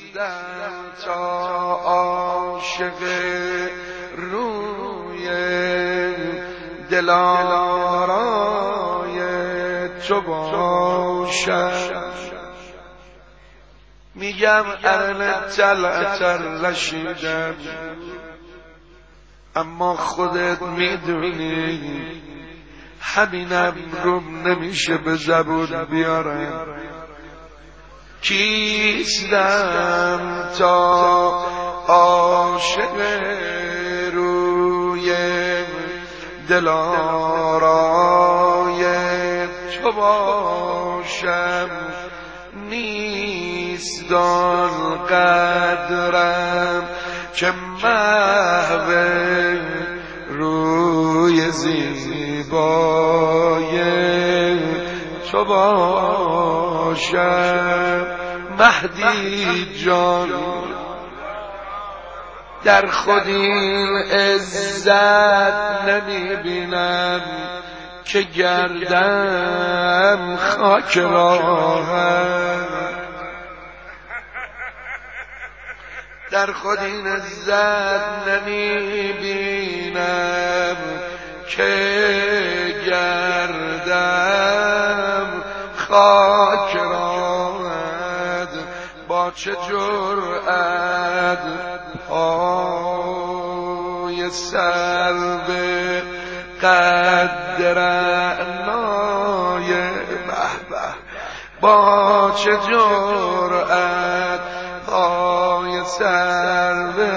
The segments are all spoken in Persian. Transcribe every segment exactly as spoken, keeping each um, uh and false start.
کیستم تا عاشق روی دلارای تو باشم. میگم ارن طلعت رشیدم، اما خودت میدونی همینم روم نمیشه به زبون بیارم. کیستم تا عاشق روی دلارای تو باشم. نیست آن قدرم که محو روی زیبای تو باشم. مهدی جان در خود این عزت نمیبینم که گردم خاک راهم. در خود این عزت نمیبینم که گردم خاک راهد. با چه جرأت پای سر به قد رعنای بهبه، با چه جرأت پای سر به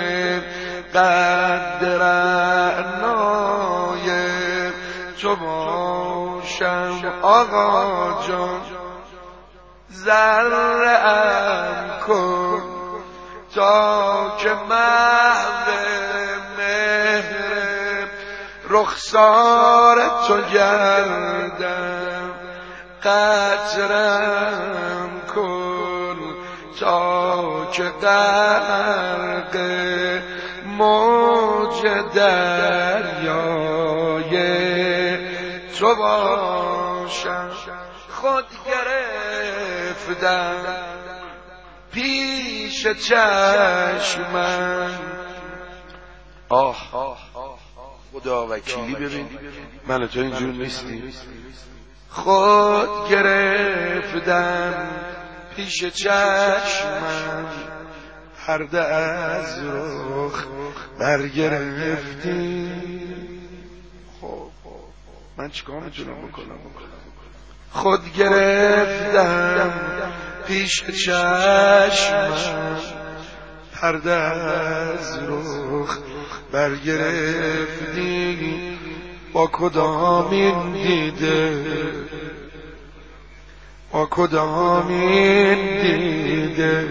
قد رعنای تو باشم. آقا جان ذره ام کن تا که محو مهر رخسار تو گردم. قطرم کن تا که غرق موج دریای تو باشم. خود گرفتم پیش چشمم. آه خدا وکیلی ببین من تو اینجور نیستی. خود گرفتم پیش چشمم، پرده از رخ برگرفتی. خب من چیکار میتونم بکنم؟ خود گرفتم پیش چشمم، پرده از رخ برگرفتی. با کدامین دیده، با کدامین دیده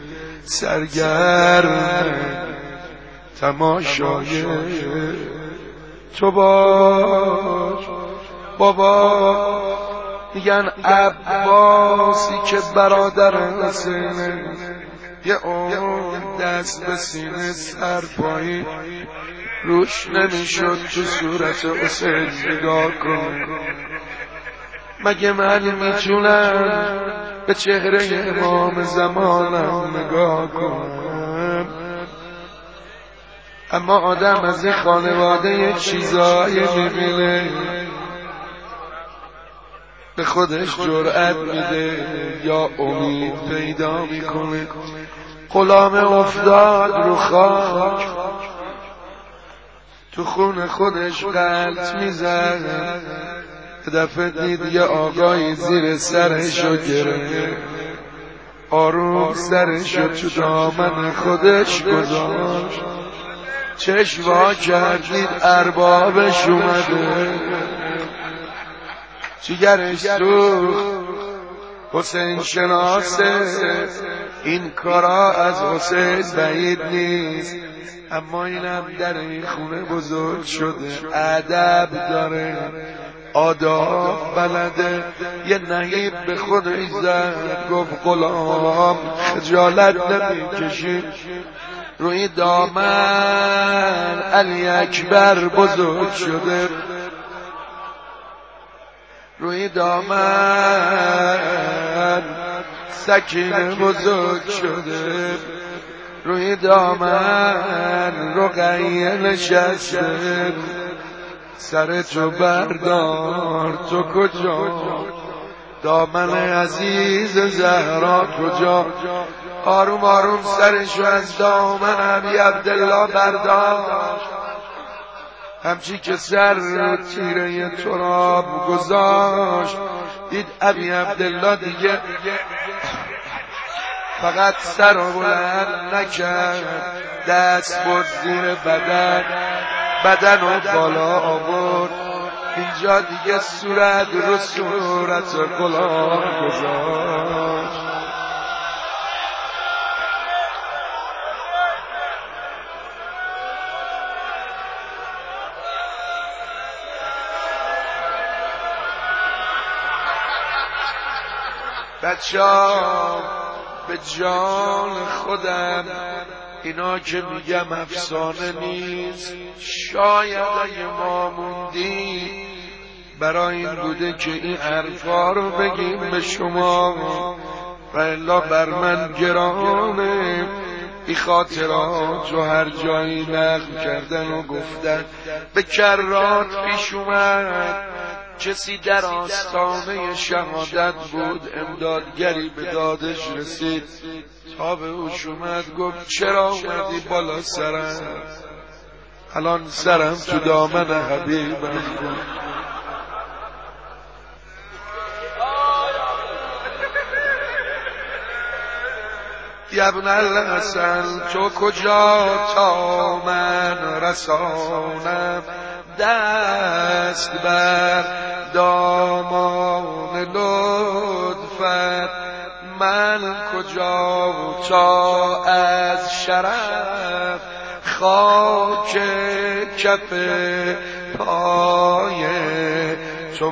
سرگرم تماشای تو باش. بابا میگن عباسی که برادر حسینه، یه اون دست به سینه سر پایین روش نمیشد تو صورت حسین نگاه کن. مگه من میتونم به چهره امام زمانم نگاه کنم؟ اما آدم از این خانواده یه چیزایی میبینه به خودش جرأت میده یا امید پیدا میکنه. غلام افتاد رو خاک، تو خون خودش غلط میزد. دفعه دید یه آقای زیر سرشو گرفت، آروم سرشو تو دامن خودش گذاشت. چشم وا کردید اربابش اومده، جگرش سوخت. حسین شناسه این کارا از حسین بعید نیست، اما اینم در این خونه بزرگ شده، ادب داره، آداب بلده. یه نهیب به خودش زد گفت غلام خجالت نمیکشی؟ روی دامن علی اکبر بزرگ شده، روی دامن سکینه بزرگ شده روی دامن رقیه نشسته سر تو بردار تو کجا دامن عزیز زهرا کجا آروم آروم سرشو از دامن ابی عبدالله برداشت همچی که سر رو تیره تراب گذاشت دید ابی عبدالله دیگه فقط سر رو بلند نکرد دست برد زیر بدن بدن رو بالا آورد اینجا دیگه صورت رو صورت غلام گذاشت بچه‌ها به جان خودم اینا که میگم افسانه نیست شاید اگه ما موندی برای این بوده که این حرفا رو بگیم به شما و الا بر من گرانه این خاطرات رو هر جایی نقل کردن و گفتن به کرات پیش اومد کسی در آستانه شهادت بود امدادگری به دادش رسید تا به اوش اومد گفت چرا اومدی بالا سرم الان سرم تو دامن حبیبم بود یا ابن الحسن تو کجا تا من رسانم دست بر دامان لطفت من کجا تا از شرف خاک کف پای تو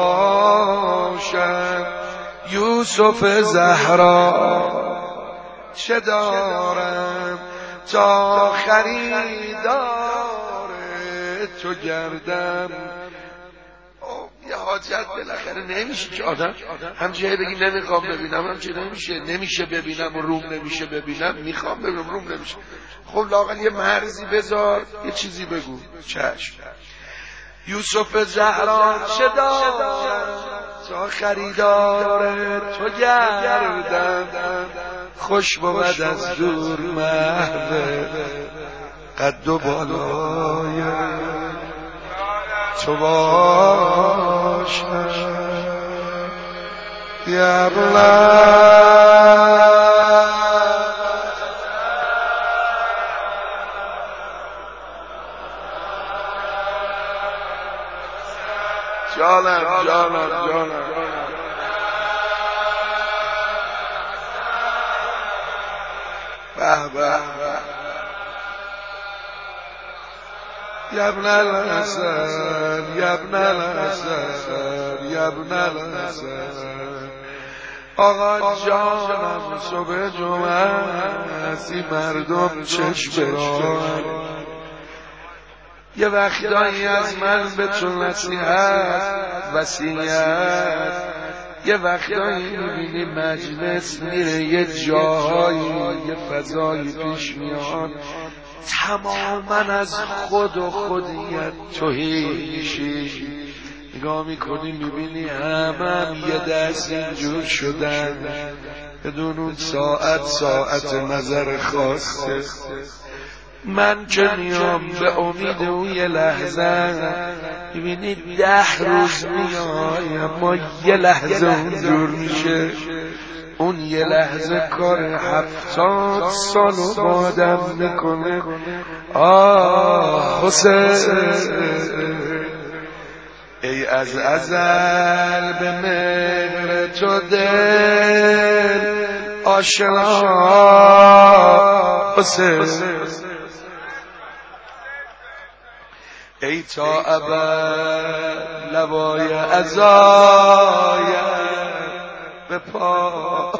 باشم یوسف زهرا چه دارم تا خریدار تو گردم یه حاجت بالاخره نمیشه که آدم همچنین بگی نمیخوام ببینم همچنین نمیشه نمیشه ببینم و روم نمیشه ببینم میخوام ببینم روم نمیشه خب لااقل یه مرزی بذار یه چیزی بگو چشم یوسف زهرا چه دارم تا خریدار تو گردم خوش بود از دور محو قد و بالای تو باشم یا جانم جانم جانم به به یا ابن الحسن یا ابن الحسن یا ابن الحسن آقا جانم صبح جمعه هستی مردم چشم بران یه وقتایی از من به تو نصیحت وصیت یه وقتایی میبینی مجلس میره یه جایی یه فضایی پیش میاد تماما از خود و خودیت توهی میشی نگاه میکنی میبینی همه یه دست اینجور شدن بدون اون ساعت ساعت نظر خاصه من که میام به امید اون یه لحظه میبینی ده روز میای اما یه لحظه اونجور میشه اون یه لحظه کار هفتاد سالو با آدم میکنه آه حسین ای از ازل به مهر تو دل آشنا حسین ای تا ابد لوای عزایم به پا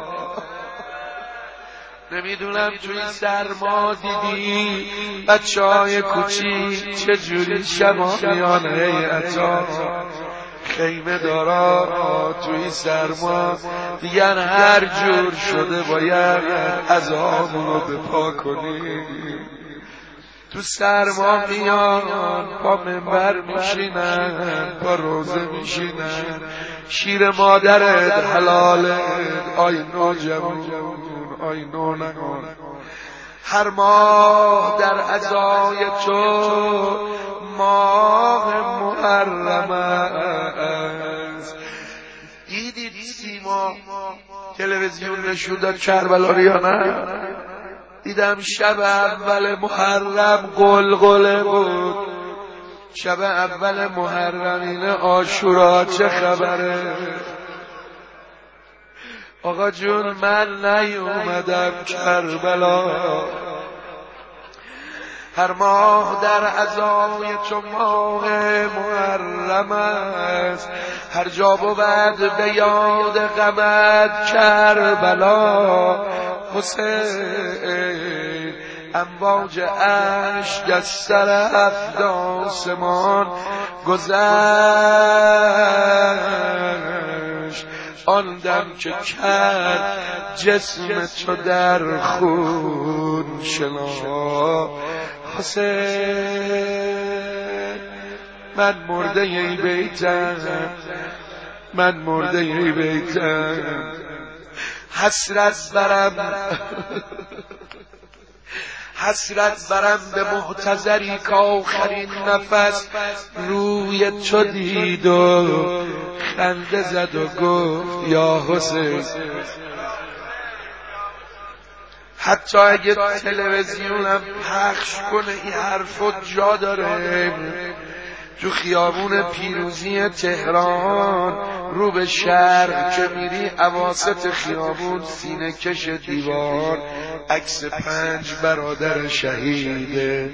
نمیدونم توی سرما دیدی بچه های کوچیک چجوری شبا میان ای عطا خیمه دارا توی سرما دیگر هر جور شده باید عذابون رو به پا کنی. تو سرما میان پا منبر میشینن، پا روزه میشینن، شیر مادرت حلاله، آی نوجوان آی نونگان. هر ماه در عزای تو ماه محرم است. دیدید سیما تلویزیون نشون داد کربلا رو یا نه؟ دیدم شب اول محرم قلقله بود. شب اول محرم اینه عاشورا چه خبره؟ آقا جون من نیومدم کربلا. هر ماه در عزای تو ماه محرم است. هر جا بود به یاد غمت کربلا. حسین امواج اشک از سر هفت آسمان گذشت. آن دم که کرد جسم تو در خون شنا. حسین من مرده ای بیتم، من مرده ای بیتم. حسرت برم حسرت برم به محتضری که آخرین نفس روی تو دید و خنده زد و گفت یا حسین. حتی اگه تلویزیونم پخش کنه این حرفو جا داره. تو خیابون پیروزی تهران رو به شرق که میری اواسط خیابون سینه کش دیوار عکس پنج برادر شهیده.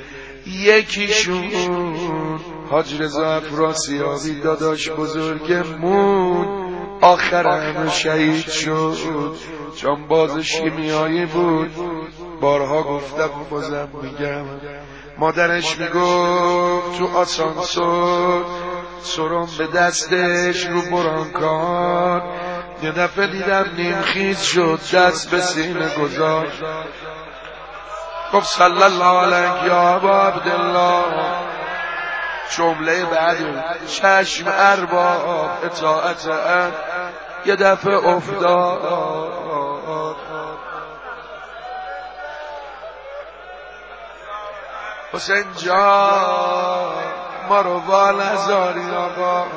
یکیشون حاج رضا افراسیابی داداش بزرگمون آخر همه شهید شد. جانباز شیمیایی بود. بارها گفتم و بازم میگم. مادرش میگفت تو آسانسور سرم به دستش رو برانکار. یه دفعه دیدم نیمخیز شد دست به سینه گذاشت. گفت صلی الله علیه یا ابا عبدالله. جمله بعد چشم ارباب اطاعت ان یه دفعه افتاد. حسین جان ما رو وال هزاری آقا.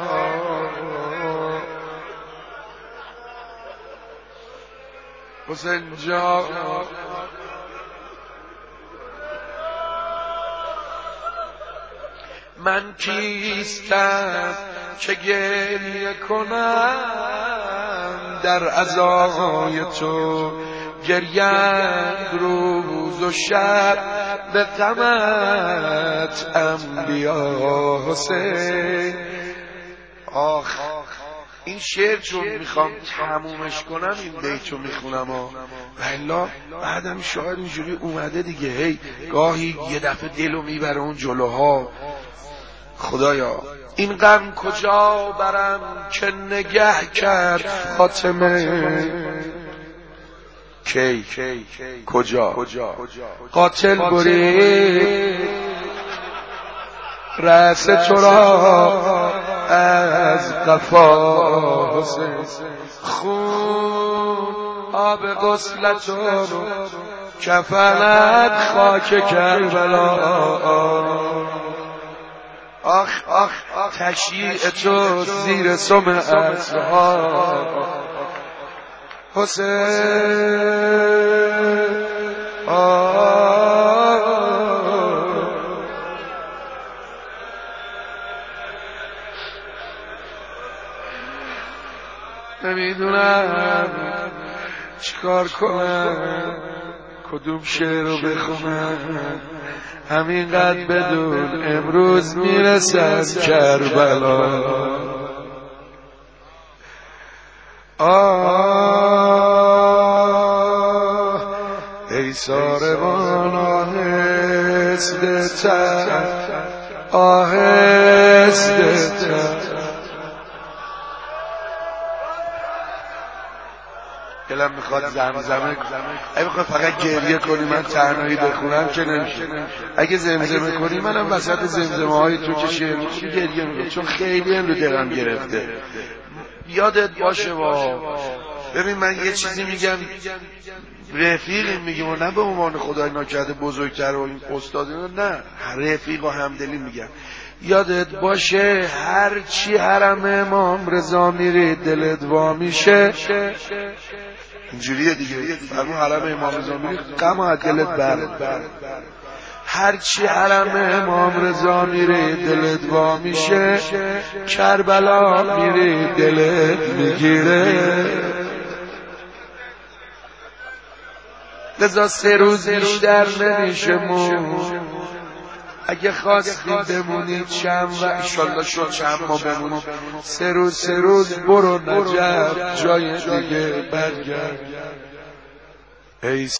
حسین جان من کیستم که گریه کنم در عزای تو. گریند روز و شب به غمت انبیا حسین. آخ این شعر چون میخوام تمومش کنم این بیتو میخونم و والله بعدم شاید اینجوری اومده دیگه. هی گاهی یه دفعه دلو میبره اون جلوها. خدایا این غم کجا برم که نگه کرد خاتمه. کی کجا قاتل برید رأس تو را از قفا حسین. خون آب غسلتون کفنت خاک کربلا. آخ آخ تشییع تو زیر سم اصحاب حسین. نمیدونم چیکار کنم کدوم شعر رو بخونم. همینقدر بدون امروز میرسم کربلا. آه ای ساربان آهسته تر آهسته تر دلم میخواد زمزمه، اگه میخواد فقط گریه کنی من تنهایی بخونم که نمیشه، اگه زمزمه کنی منم وسط زمزمه های تو که شعر میخونی گریه میکنم، چون خیلی هم رو دلم گرفته. یادت باشه با ببین من یه چیزی میگم رفیقی میگم و نه به عنوان خدای ناکرده بزرگتر و این استاد، نه رفیق و همدلی میگم. یادت باشه هر چی حرم امام رضا میری دلت وا میشه، اینجوریه دیگه، فرمون حرم امام رضا میری غم از دلت بر، هر چی حرم امام رضا میری دلت وا میشه، کربلا میری دلت میگیره. لذا سه روز بیشتر نمیشه مون، اگه خواستیم بمونید چند و انشالله شد چند ما بمونید، سه روز سه روز برو نجف جای دیگه برگرد. ای